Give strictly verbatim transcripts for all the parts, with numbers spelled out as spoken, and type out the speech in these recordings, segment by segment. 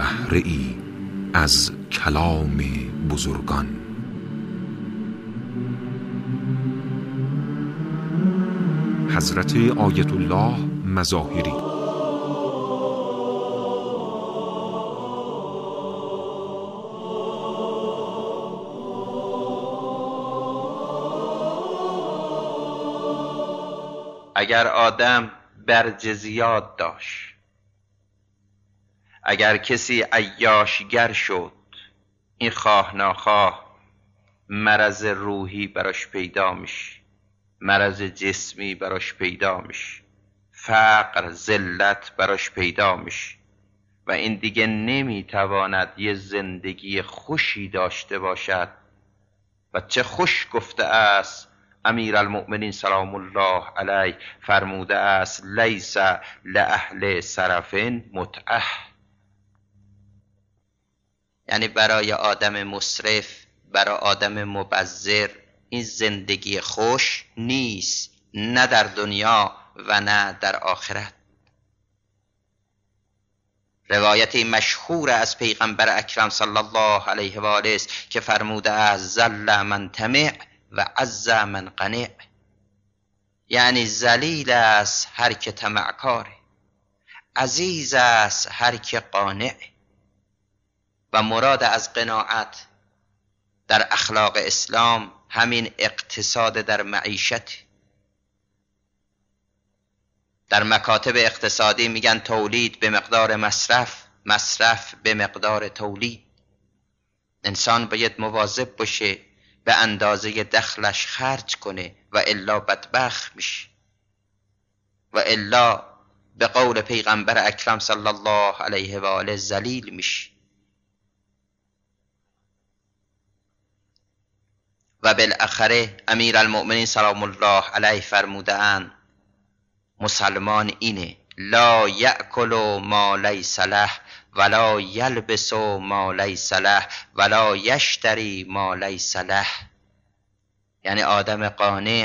بهره ای از کلام بزرگان. حضرت آیت الله مظاهری. اگر آدم برج زیاد داشت، اگر کسی عیاشگر شد، این خواه ناخواه مرض روحی براش پیدا میشه، مرض جسمی براش پیدا میشه، فقر، ذلت براش پیدا میشه و این دیگه نمیتواند یه زندگی خوشی داشته باشد. و چه خوش گفته است امیر المؤمنین سلام الله علیه، فرموده است لیس لأهل سرف متعه، یعنی برای آدم مسرف، برای آدم مبذر این زندگی خوش نیست، نه در دنیا و نه در آخرت. روایت مشهور از پیغمبر اکرم صلی الله علیه و آله است که فرموده است ذل من طمع و عز من قنع، یعنی ذلیل است هر که طمعکاره، عزیز است هر که قانع. و مراد از قناعت در اخلاق اسلام همین اقتصاد در معیشت. در مکاتب اقتصادی میگن تولید به مقدار مصرف، مصرف به مقدار تولید. انسان باید مواظب باشه به اندازه دخلش خرج کنه و الا بدبخت میشه، و الا به قول پیغمبر اکرم صلی الله علیه و آله ذلیل میشه. و بالاخره امیر المؤمنین سلام الله علیه فرموده اند مسلمان اینه لا یأکل ما لیس له ولا یلبس ما لیس له ولا یشتری ما لیس له، یعنی آدم قانع،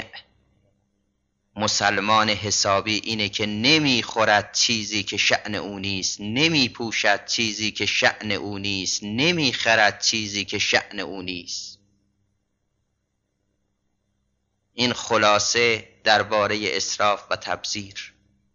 مسلمان حسابی اینه که نمیخورد چیزی که شأن او نیست، نمیپوشد چیزی که شأن او نیست، نمیخرد چیزی که شأن او نیست. این خلاصه درباره اسراف و تبذیر.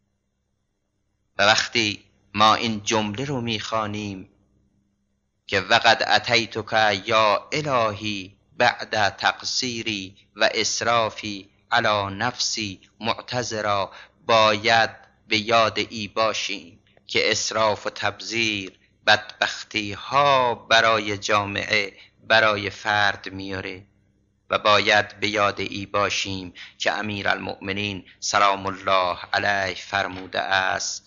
و وقتی ما این جمله رو میخوانیم که وقد اتیتک یا الهی بعد تقصیری و اسرافی علی نفسی معتذرا، باید به یاد ای باشیم که اسراف و تبذیر بدبختی ها برای جامعه، برای فرد میاره. و باید به یاد ای باشیم که امیر المؤمنین سلام الله علیه فرموده است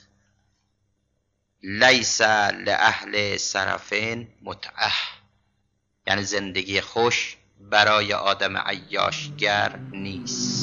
لیس لأهل سرفین متعه، یعنی زندگی خوش برای آدم عیاشگر نیست.